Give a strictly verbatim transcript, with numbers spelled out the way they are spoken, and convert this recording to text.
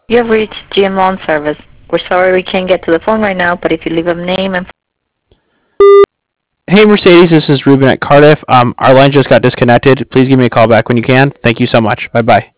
You have reached G M Lawn Service. We're sorry we can't get to the phone right now, but if you leave a name and... Hey Mercedes, this is Ruben at Cardiff. Um, our line just got disconnected. Please give me a call back when you can. Thank you so much. Bye bye.